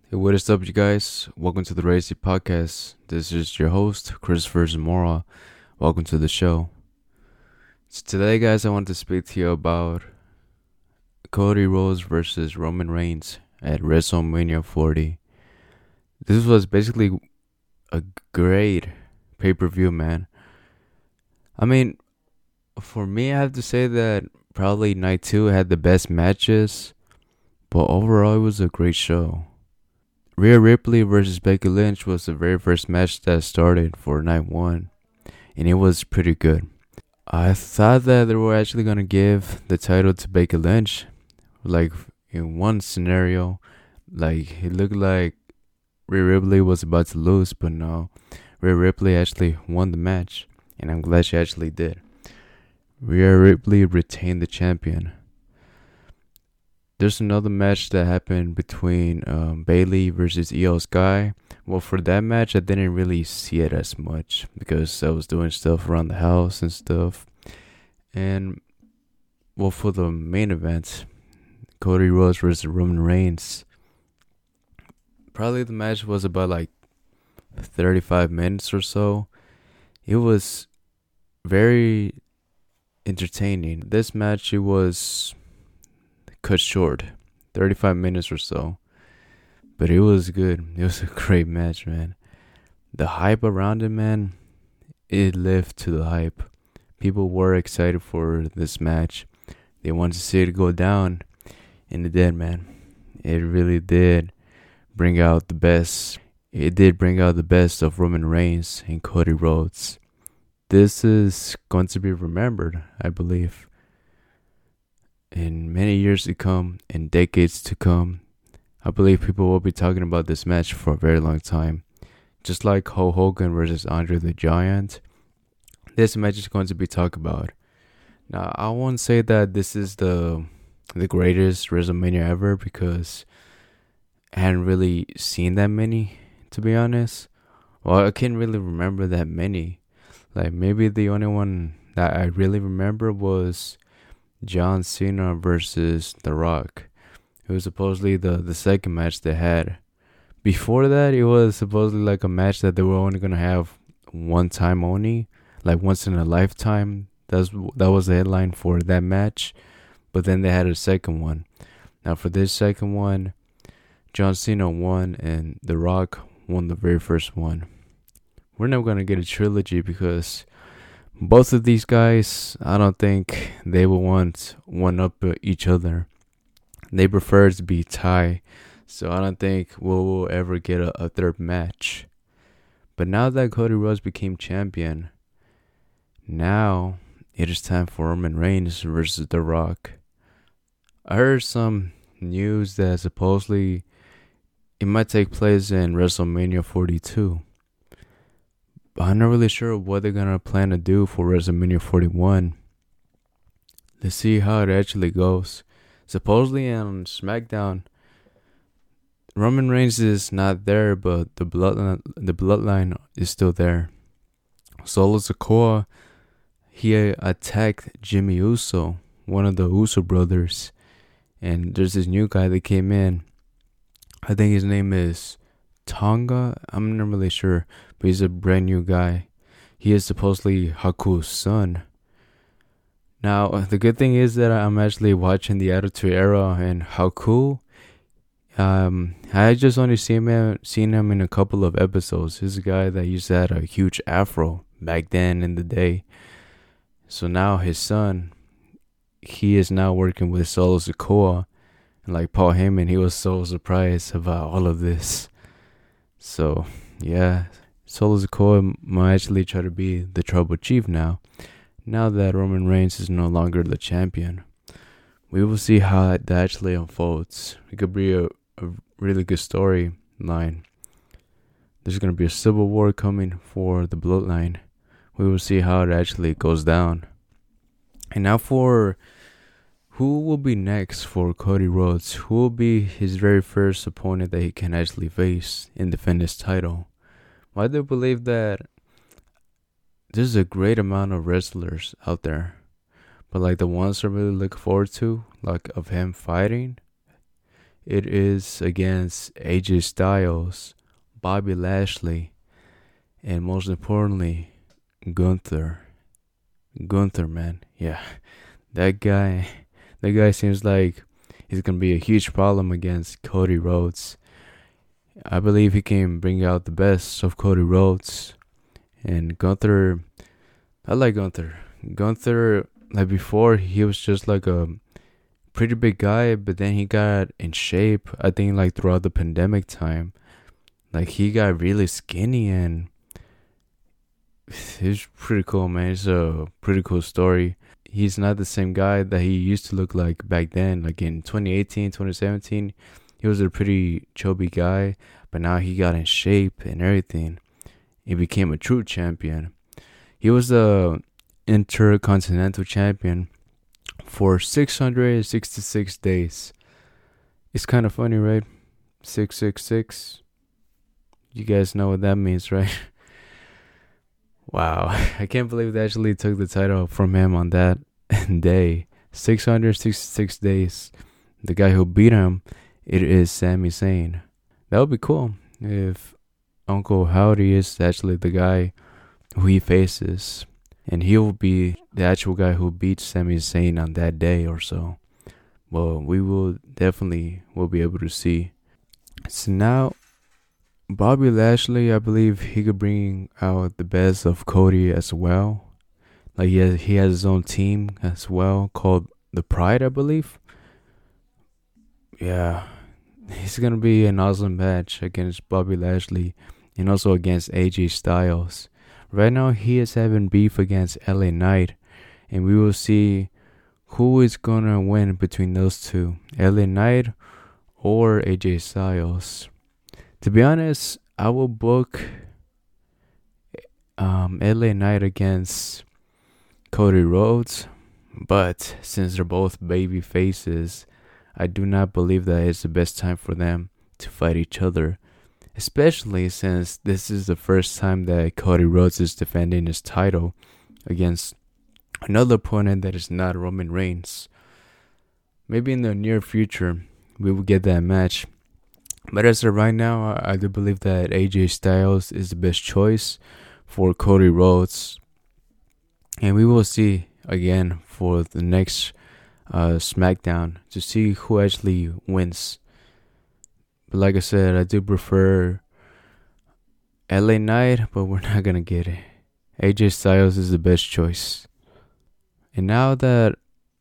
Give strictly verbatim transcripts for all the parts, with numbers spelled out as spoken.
Hey, what is up, you guys? Welcome to the Racy Podcast. This is your host, Christopher Zamora. Welcome to the show. So today, guys, I want to speak to you about Cody Rhodes versus Roman Reigns at WrestleMania forty. This was basically a great pay-per-view, man. I mean, for me, I have to say that probably night two had the best matches, but overall, it was a great show. Rhea Ripley versus Becky Lynch was the very first match that started for night one, and it was pretty good. I thought that they were actually gonna give the title to Becky Lynch, like in one scenario, like it looked like Rhea Ripley was about to lose, but no, Rhea Ripley actually won the match, and I'm glad she actually did. Rhea Ripley retained the champion. There's another match that happened between um, Bayley versus Io Sky. Well, for that match, I didn't really see it as much because I was doing stuff around the house and stuff. And, well, for the main event, Cody Rhodes versus Roman Reigns, probably the match was about like thirty-five minutes or so. It was very entertaining. This match, it was cut short, thirty-five minutes or so, but it was good. It was a great match, man. The hype around it, man, it lived to the hype. People were excited for this match. They wanted to see it go down, and it did, man. It really did bring out the best. It did bring out the best of Roman Reigns and Cody Rhodes. This is going to be remembered, I believe, in many years to come, in decades to come. I believe people will be talking about this match for a very long time. Just like Hulk Hogan versus Andre the Giant, this match is going to be talked about. Now, I won't say that this is the the greatest WrestleMania ever because I hadn't really seen that many, to be honest. Well, I can't really remember that many. Like, maybe the only one that I really remember was John Cena versus The Rock. It was supposedly the, the second match they had. Before that, it was supposedly like a match that they were only going to have one time only. Like once in a lifetime. That's, that was the headline for that match. But then they had a second one. Now for this second one, John Cena won and The Rock won the very first one. We're never going to get a trilogy because both of these guys, I don't think they will want one up each other. They prefer to be tie, so I don't think we'll, we'll ever get a, a third match. But now that Cody Rhodes became champion, now it is time for Roman Reigns versus The Rock. I heard some news that supposedly it might take place in WrestleMania forty-two. I'm not really sure what they're gonna plan to do for WrestleMania forty-one. Let's see how it actually goes. Supposedly on SmackDown, Roman Reigns is not there, but the bloodline, the bloodline is still there. Solo Sikoa, he attacked Jimmy Uso, one of the Uso brothers, and there's this new guy that came in. I think his name is Tonga. I'm not really sure, but he's a brand new guy. He is supposedly Haku's son. Now, the good thing is that I'm actually watching the Attitude Era, and Haku, um, I just only seen him, seen him in a couple of episodes. He's a guy that used to have a huge afro back then in the day. So now his son, he is now working with Solo Sikoa. And like Paul Heyman, he was so surprised about all of this. So, yeah, Solo Sikoa might actually try to be the Tribal Chief now. Now that Roman Reigns is no longer the champion. We will see how that actually unfolds. It could be a, a really good storyline. There's going to be a civil war coming for the bloodline. We will see how it actually goes down. And now for who will be next for Cody Rhodes? Who will be his very first opponent that he can actually face and defend his title? Well, I do believe that there's a great amount of wrestlers out there. But like the ones I really look forward to, like of him fighting, It is against A J Styles, Bobby Lashley, and most importantly, Gunther. Gunther, man. Yeah. That guy that guy seems like he's gonna be a huge problem against Cody Rhodes. I believe he can bring out the best of Cody Rhodes. And Gunther, I like Gunther. Gunther, like before, he was just like a pretty big guy, but then he got in shape. I think like throughout the pandemic time, like he got really skinny, and it's pretty cool, man. It's a pretty cool story. He's not the same guy that he used to look like back then. Like in twenty eighteen, twenty seventeen, he was a pretty chubby guy, but now he got in shape and everything. He became a true champion. He was the Intercontinental Champion for six hundred sixty-six days. It's kind of funny, right? six six six. You guys know what that means, right? Wow. I can't believe they actually took the title from him on that day. six hundred sixty-six days. The guy who beat him, it is Sami Zayn. That would be cool if Uncle Howdy is actually the guy who he faces, and he will be the actual guy who beats Sami Zayn on that day or so. Well, we will definitely will be able to see. So now, Bobby Lashley, I believe he could bring out the best of Cody as well. Like he has, he has his own team as well called the Pride, I believe. Yeah, it's gonna be an awesome match against Bobby Lashley and also against A J Styles. Right now, he is having beef against L A Knight, and we will see who is gonna win between those two, L A Knight or A J Styles. To be honest, I will book um, L A Knight against Cody Rhodes, but since they're both baby faces, I do not believe that it's the best time for them to fight each other, especially since this is the first time that Cody Rhodes is defending his title against another opponent that is not Roman Reigns. Maybe in the near future, we will get that match. But as of right now, I, I do believe that A J Styles is the best choice for Cody Rhodes. And we will see again for the next uh, SmackDown to see who actually wins. But like I said, I do prefer L A Knight, but we're not going to get it. A J Styles is the best choice. And now that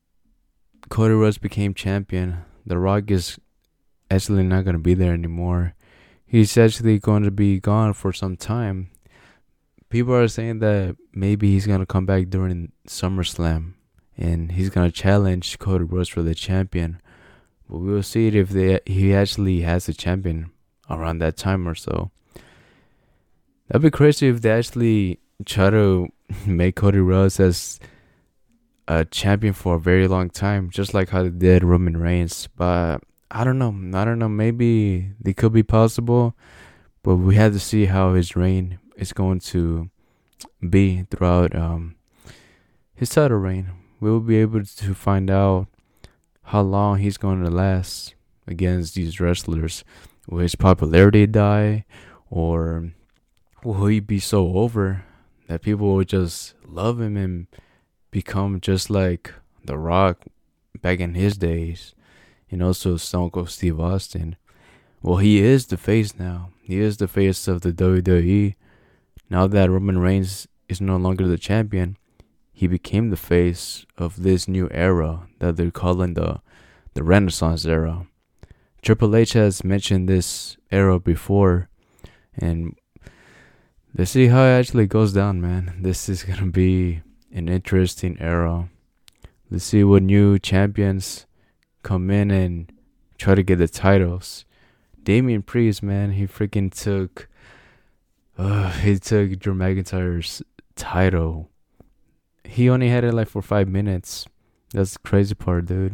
Cody Rhodes became champion, The Rock is actually not going to be there anymore. He's actually going to be gone for some time. People are saying that maybe he's going to come back during SummerSlam and he's going to challenge Cody Rhodes for the champion. But we will see if they he actually has a champion around that time or so. That'd be crazy if they actually try to make Cody Rhodes as a champion for a very long time, just like how they did Roman Reigns. But I don't know. I don't know. Maybe it could be possible, but we have to see how his reign is going to be throughout um, his title reign. We will be able to find out how long he's going to last against these wrestlers. Will his popularity die, or will he be so over that people will just love him and become just like The Rock back in his days? And also Stone Cold Steve Austin. Well, he is the face now. He is the face of the W W E. Now that Roman Reigns is no longer the champion, he became the face of this new era that they're calling the the Renaissance era. Triple H has mentioned this era before, and let's see how it actually goes down, man. This is gonna be an interesting era. Let's see what new champions come in and try to get the titles. Damian Priest, man, he freaking took uh, he took Drew McIntyre's title. He only had it like for five minutes. That's the crazy part, dude.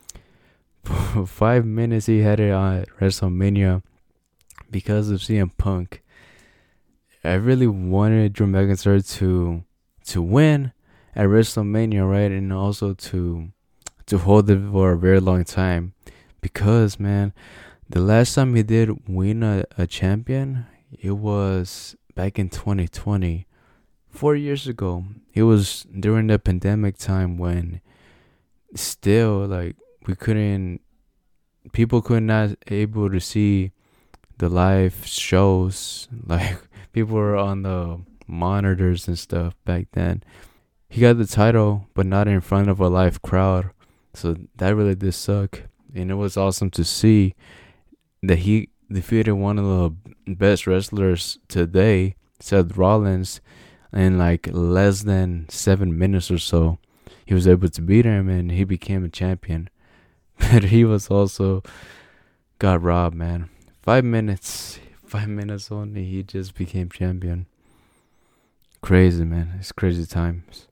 For five minutes he had it on WrestleMania because of C M Punk. I really wanted Drew McIntyre to to win at WrestleMania, right? And also to to hold it for a very long time. because, man, the last time he did win a, a champion, it was back in twenty twenty, four years ago. It was during the pandemic time when still, like, we couldn't, people could not able to see the live shows. Like, people were on the monitors and stuff back then. He got the title, but not in front of a live crowd. So that really did suck. And it was awesome to see that he defeated one of the best wrestlers today, Seth Rollins, in like less than seven minutes or so. He was able to beat him and he became a champion. But he was also got robbed, man. Five minutes. Five minutes only. He just became champion. Crazy, man. It's crazy times.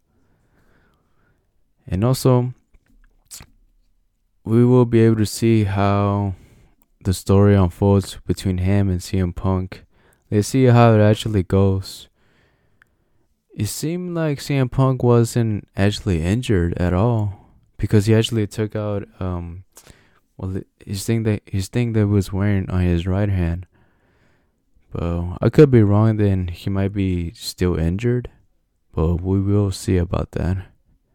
And also, we will be able to see how the story unfolds between him and C M Punk. Let's see how it actually goes. It seemed like C M Punk wasn't actually injured at all, because he actually took out um well his thing that his thing that was wearing on his right hand. But I could be wrong, then he might be still injured. But we will see about that.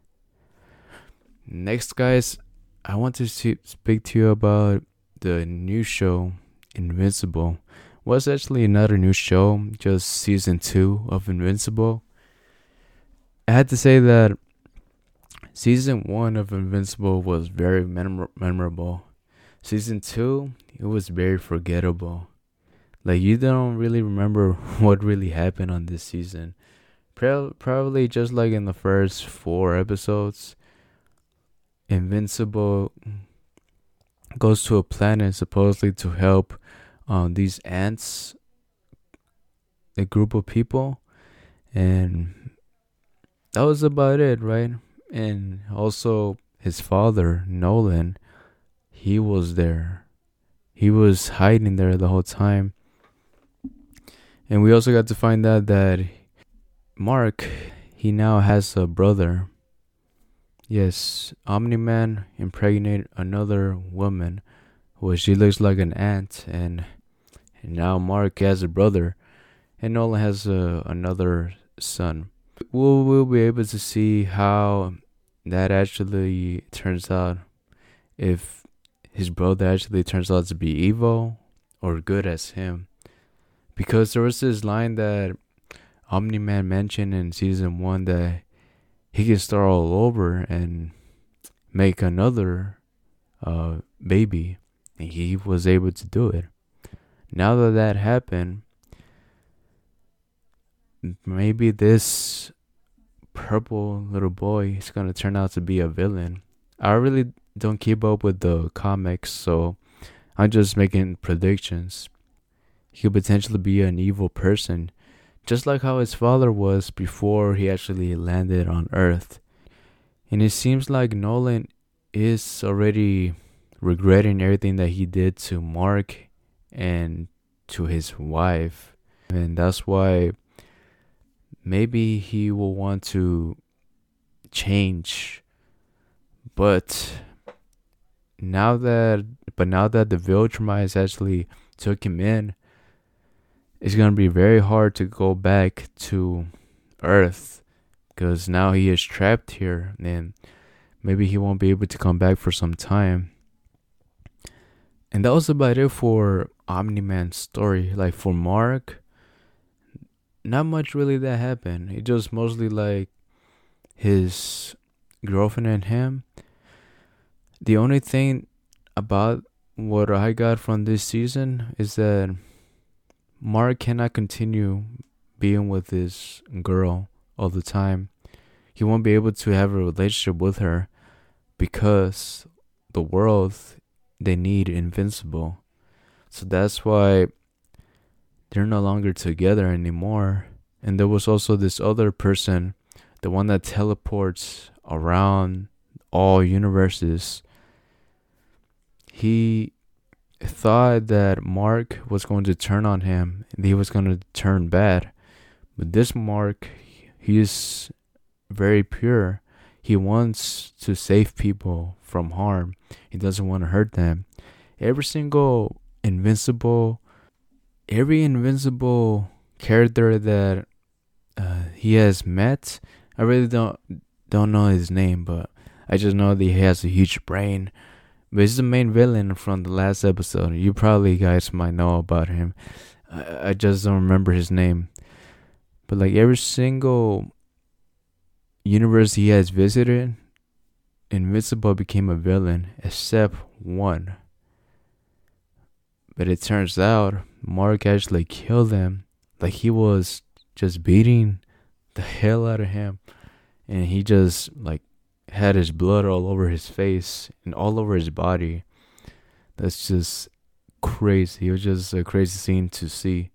Next, guys, I want to see, speak to you about the new show, Invincible. Was actually not a new show, just season two of Invincible. I had to say that season one of Invincible was very memor- memorable. Season two, it was very forgettable. Like, you don't really remember what really happened on this season. Pro- probably just like in the first four episodes, Invincible goes to a planet supposedly to help um, these ants, a group of people, and that was about it, right? And also his father, Nolan, he was there. He was hiding there the whole time. And we also got to find out that Mark, he now has a brother. Yes, Omni-Man impregnated another woman, who she looks like an ant, and, and now Mark has a brother, and Nolan has a, another son. We'll, we'll be able to see how that actually turns out, if his brother actually turns out to be evil or good as him. Because there was this line that Omni-Man mentioned in season one that he can start all over and make another uh, baby. And he was able to do it. Now that that happened, maybe this purple little boy is going to turn out to be a villain. I really don't keep up with the comics, so I'm just making predictions. He could potentially be an evil person, just like how his father was before he actually landed on Earth. And it seems like Nolan is already regretting everything that he did to Mark and to his wife. And that's why maybe he will want to change. But now that but now that the Viltrumite actually took him in, it's going to be very hard to go back to Earth, because now he is trapped here and maybe he won't be able to come back for some time. And that was about it for Omni-Man's story. Like, for Mark, not much really that happened. It just mostly like his girlfriend and him. The only thing about what I got from this season is that Mark cannot continue being with this girl all the time. He won't be able to have a relationship with her because the world, they need Invincible. So that's why they're no longer together anymore. And there was also this other person, the one that teleports around all universes. He thought that Mark was going to turn on him and he was going to turn bad. But this Mark, he is very pure. He wants to save people from harm. He doesn't want to hurt them. every single invincible, every invincible character that uh, he has met. I really don't don't know his name, but I just know that he has a huge brain. But he's the main villain from the last episode. You probably guys might know about him. I, I just don't remember his name. But like every single universe he has visited, Invincible became a villain except one. But it turns out Mark actually killed him. Like he was just beating the hell out of him. And he just like had his blood all over his face and all over his body. That's just crazy. It was just a crazy scene to see.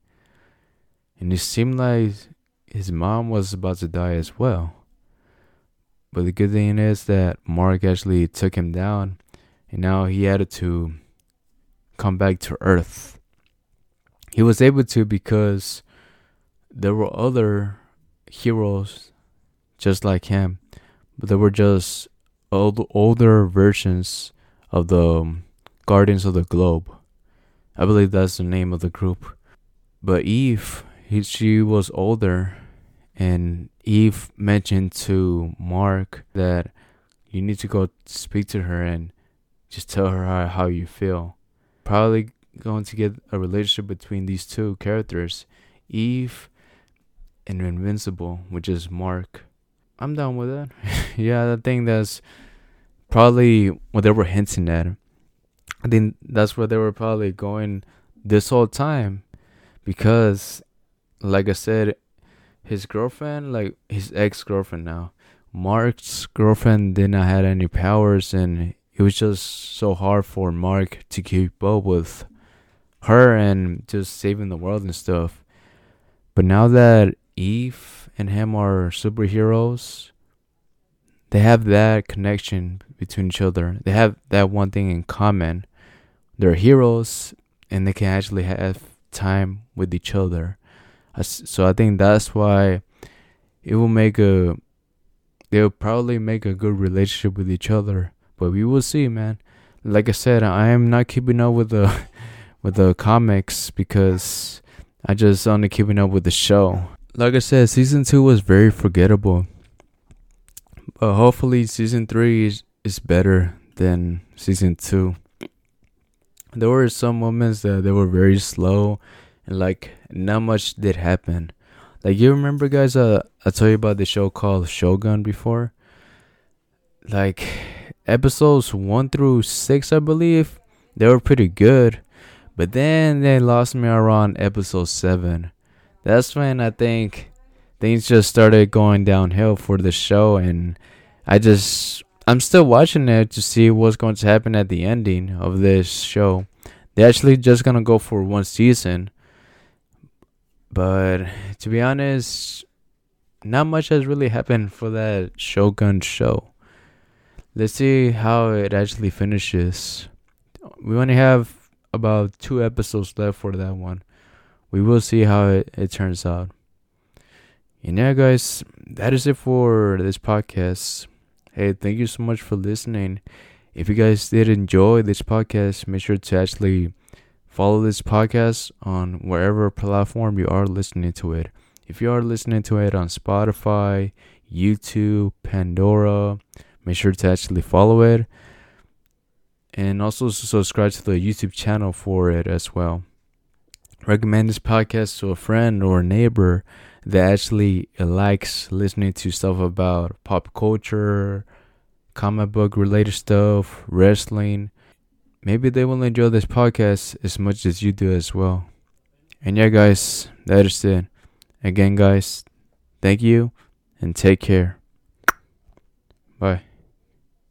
And it seemed like his mom was about to die as well. But the good thing is that Mark actually took him down. And now he had to come back to Earth. He was able to because there were other heroes just like him, but they were just old, older versions of the um, Guardians of the Globe. I believe that's the name of the group. But Eve, he, she was older, and Eve mentioned to Mark that you need to go speak to her and just tell her how, how you feel. Probably going to get a relationship between these two characters, Eve and Invincible, which is Mark. I'm down with that. Yeah, I think that's probably what they were hinting at. I think that's where they were probably going this whole time. Because, like I said, his girlfriend, like his ex-girlfriend now, Mark's girlfriend did not have any powers, and it was just so hard for Mark to keep up with her and just saving the world and stuff. But now that Eve and him are superheroes, they have that connection between each other. They have that one thing in common. They're heroes, and they can actually have time with each other. So I think that's why it will make a, they'll probably make a good relationship with each other. But we will see, man. Like I said, I am not keeping up with the with the comics because I just only keeping up with the show. Like I said, season two was very forgettable. But hopefully season three is, is better than season two. There were some moments that they were very slow and like not much did happen. Like you remember guys, uh, I told you about the show called Shogun before? Like episodes one through six, I believe, they were pretty good. But then they lost me around episode seven. That's when I think things just started going downhill for the show, and I just I'm still watching it to see what's going to happen at the ending of this show. They're actually just gonna go for one season, but to be honest, not much has really happened for that Shogun show. Let's see how it actually finishes. We only have about two episodes left for that one. We will see how it, it turns out. And yeah, guys, that is it for this podcast. Hey, thank you so much for listening. If you guys did enjoy this podcast, make sure to actually follow this podcast on wherever platform you are listening to it. If you are listening to it on Spotify, YouTube, Pandora, make sure to actually follow it. And also subscribe to the YouTube channel for it as well. Recommend this podcast to a friend or a neighbor that actually likes listening to stuff about pop culture, comic book related stuff, wrestling. Maybe they will enjoy this podcast as much as you do as well. And yeah, guys, that is it. Again, guys, thank you and take care. Bye.